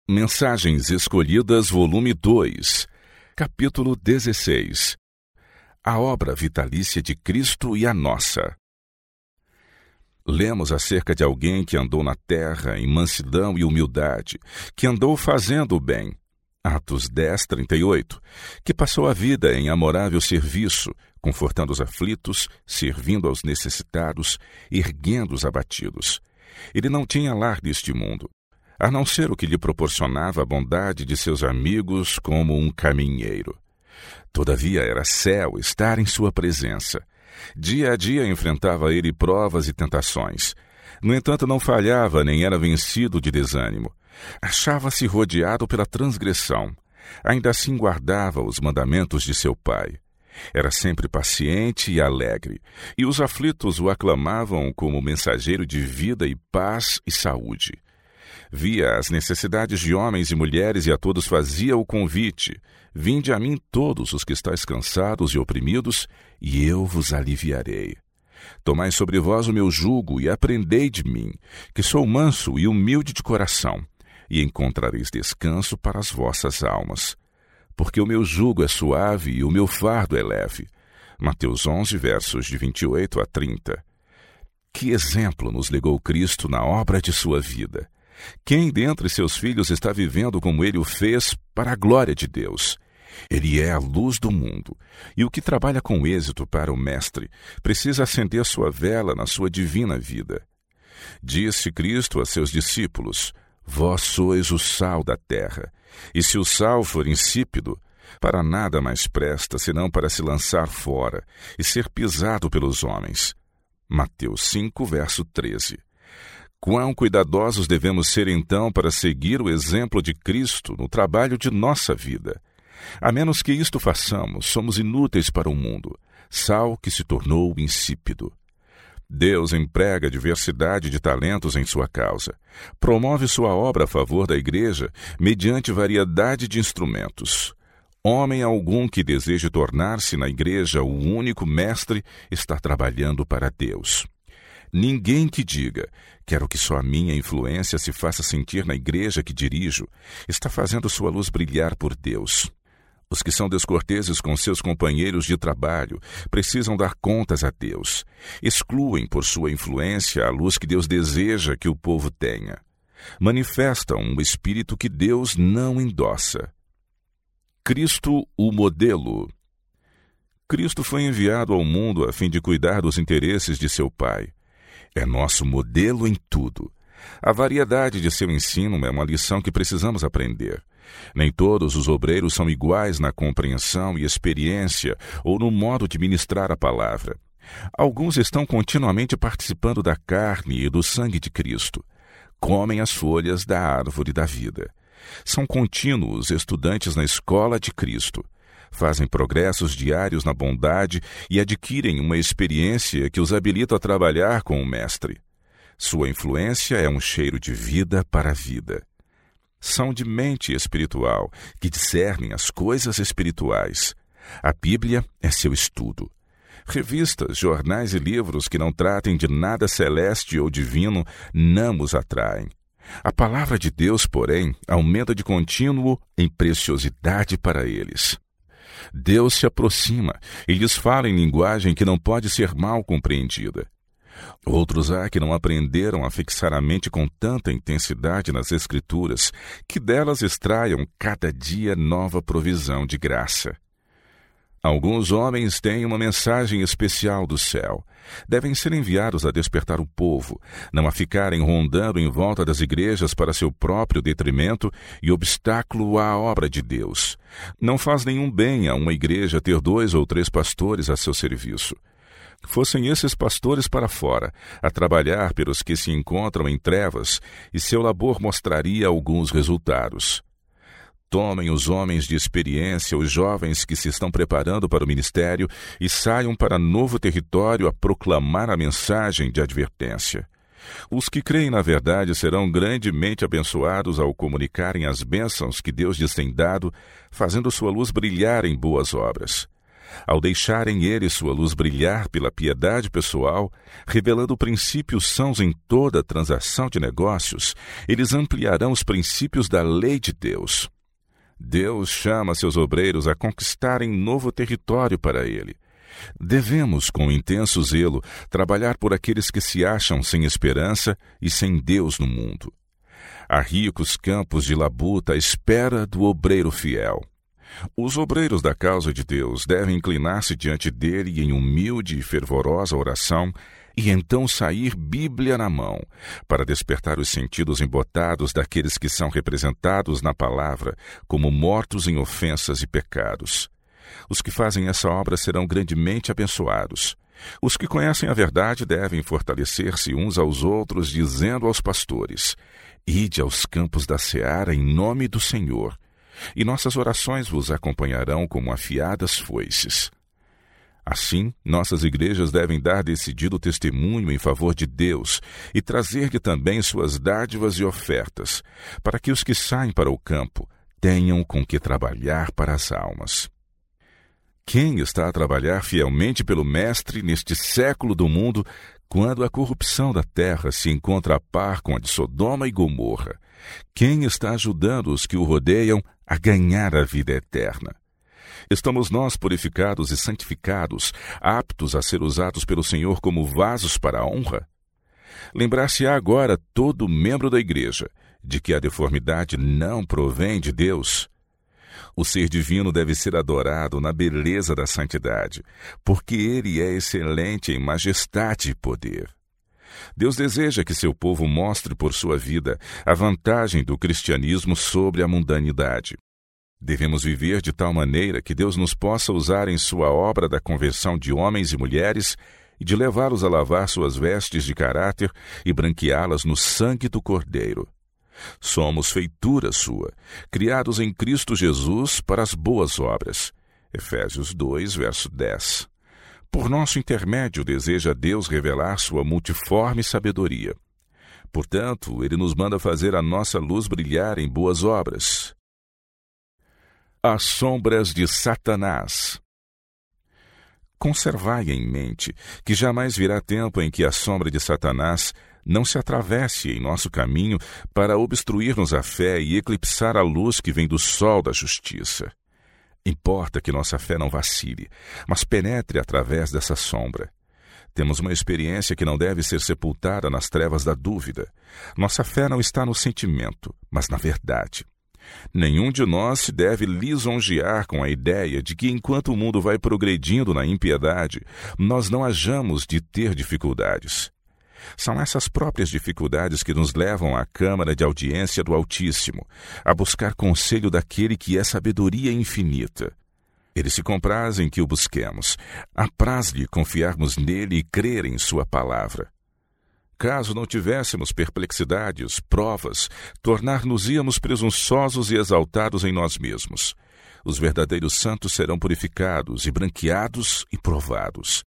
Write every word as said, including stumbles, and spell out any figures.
Mensagens Escolhidas, volume dois, capítulo dezesseis. A obra vitalícia de Cristo e a nossa. Lemos acerca de alguém que andou na terra em mansidão e humildade, que andou fazendo o bem. Atos dez, trinta e oito. Que passou a vida em amorável serviço, confortando os aflitos, servindo aos necessitados, erguendo os abatidos. Ele não tinha lar deste mundo, a não ser o que lhe proporcionava a bondade de seus amigos como um caminheiro. Todavia era céu estar em sua presença. Dia a dia enfrentava ele provas e tentações. No entanto, não falhava nem era vencido de desânimo. Achava-se rodeado pela transgressão. Ainda assim guardava os mandamentos de seu pai. Era sempre paciente e alegre, e os aflitos o aclamavam como mensageiro de vida e paz e saúde. Via as necessidades de homens e mulheres e a todos fazia o convite: vinde a mim todos os que estáis cansados e oprimidos, e eu vos aliviarei. Tomai sobre vós o meu jugo e aprendei de mim, que sou manso e humilde de coração, e encontrareis descanso para as vossas almas. Porque o meu jugo é suave e o meu fardo é leve. Mateus onze, versos de vinte e oito a trinta. Que exemplo nos legou Cristo na obra de sua vida! Quem dentre seus filhos está vivendo como ele o fez para a glória de Deus? Ele é a luz do mundo, e o que trabalha com êxito para o Mestre precisa acender sua vela na sua divina vida. Disse Cristo a seus discípulos: vós sois o sal da terra, e se o sal for insípido, para nada mais presta senão para se lançar fora e ser pisado pelos homens. Mateus cinco, verso treze. Quão cuidadosos devemos ser então para seguir o exemplo de Cristo no trabalho de nossa vida. A menos que isto façamos, somos inúteis para o mundo, sal que se tornou insípido. Deus emprega diversidade de talentos em sua causa. Promove sua obra a favor da igreja mediante variedade de instrumentos. Homem algum que deseje tornar-se na igreja o único mestre está trabalhando para Deus. Ninguém que diga: quero que só a minha influência se faça sentir na igreja que dirijo, está fazendo sua luz brilhar por Deus. Os que são descorteses com seus companheiros de trabalho precisam dar contas a Deus. Excluem por sua influência a luz que Deus deseja que o povo tenha. Manifestam um espírito que Deus não endossa. Cristo, o modelo. Cristo foi enviado ao mundo a fim de cuidar dos interesses de seu Pai. É nosso modelo em tudo. A variedade de seu ensino é uma lição que precisamos aprender. Nem todos os obreiros são iguais na compreensão e experiência ou no modo de ministrar a palavra. Alguns estão continuamente participando da carne e do sangue de Cristo. Comem as folhas da árvore da vida. São contínuos estudantes na escola de Cristo. Fazem progressos diários na bondade e adquirem uma experiência que os habilita a trabalhar com o Mestre. Sua influência é um cheiro de vida para a vida. São de mente espiritual, que discernem as coisas espirituais. A Bíblia é seu estudo. Revistas, jornais e livros que não tratem de nada celeste ou divino não os atraem. A palavra de Deus, porém, aumenta de contínuo em preciosidade para eles. Deus se aproxima e lhes fala em linguagem que não pode ser mal compreendida. Outros há que não aprenderam a fixar a mente com tanta intensidade nas Escrituras que delas extraiam cada dia nova provisão de graça. Alguns homens têm uma mensagem especial do céu. Devem ser enviados a despertar o povo, não a ficarem rondando em volta das igrejas para seu próprio detrimento e obstáculo à obra de Deus. Não faz nenhum bem a uma igreja ter dois ou três pastores a seu serviço. Fossem esses pastores para fora, a trabalhar pelos que se encontram em trevas, e seu labor mostraria alguns resultados. Tomem os homens de experiência, os jovens que se estão preparando para o ministério, e saiam para novo território a proclamar a mensagem de advertência. Os que creem na verdade serão grandemente abençoados ao comunicarem as bênçãos que Deus lhes tem dado, fazendo sua luz brilhar em boas obras. Ao deixarem eles sua luz brilhar pela piedade pessoal, revelando princípios sãos em toda a transação de negócios, eles ampliarão os princípios da lei de Deus. Deus chama seus obreiros a conquistarem novo território para Ele. Devemos, com intenso zelo, trabalhar por aqueles que se acham sem esperança e sem Deus no mundo. Há ricos campos de labuta à espera do obreiro fiel. Os obreiros da causa de Deus devem inclinar-se diante dele em humilde e fervorosa oração e então sair Bíblia na mão, para despertar os sentidos embotados daqueles que são representados na palavra como mortos em ofensas e pecados. Os que fazem essa obra serão grandemente abençoados. Os que conhecem a verdade devem fortalecer-se uns aos outros, dizendo aos pastores: Ide aos campos da seara em nome do Senhor, e nossas orações vos acompanharão como afiadas foices. Assim, nossas igrejas devem dar decidido testemunho em favor de Deus e trazer-lhe também suas dádivas e ofertas, para que os que saem para o campo tenham com que trabalhar para as almas. Quem está a trabalhar fielmente pelo Mestre neste século do mundo, quando a corrupção da terra se encontra a par com a de Sodoma e Gomorra? Quem está ajudando os que o rodeiam a ganhar a vida eterna? Estamos nós purificados e santificados, aptos a ser usados pelo Senhor como vasos para a honra? Lembrar-se-á agora todo membro da igreja de que a deformidade não provém de Deus. O ser divino deve ser adorado na beleza da santidade, porque ele é excelente em majestade e poder. Deus deseja que seu povo mostre por sua vida a vantagem do cristianismo sobre a mundanidade. Devemos viver de tal maneira que Deus nos possa usar em sua obra da conversão de homens e mulheres e de levá-los a lavar suas vestes de caráter e branqueá-las no sangue do Cordeiro. Somos feitura sua, criados em Cristo Jesus para as boas obras. Efésios dois, verso dez. Por nosso intermédio deseja Deus revelar sua multiforme sabedoria. Portanto, ele nos manda fazer a nossa luz brilhar em boas obras. As sombras de Satanás. Conservai em mente que jamais virá tempo em que a sombra de Satanás não se atravesse em nosso caminho para obstruir-nos a fé e eclipsar a luz que vem do sol da justiça. Importa que nossa fé não vacile, mas penetre através dessa sombra. Temos uma experiência que não deve ser sepultada nas trevas da dúvida. Nossa fé não está no sentimento, mas na verdade. Nenhum de nós se deve lisonjear com a ideia de que, enquanto o mundo vai progredindo na impiedade, nós não hajamos de ter dificuldades. São essas próprias dificuldades que nos levam à câmara de audiência do Altíssimo, a buscar conselho daquele que é sabedoria infinita. Ele se compraz em que o busquemos, apraz-lhe confiarmos nele e crer em sua palavra. Caso não tivéssemos perplexidades, provas, tornar-nos-íamos presunçosos e exaltados em nós mesmos. Os verdadeiros santos serão purificados e branqueados e provados.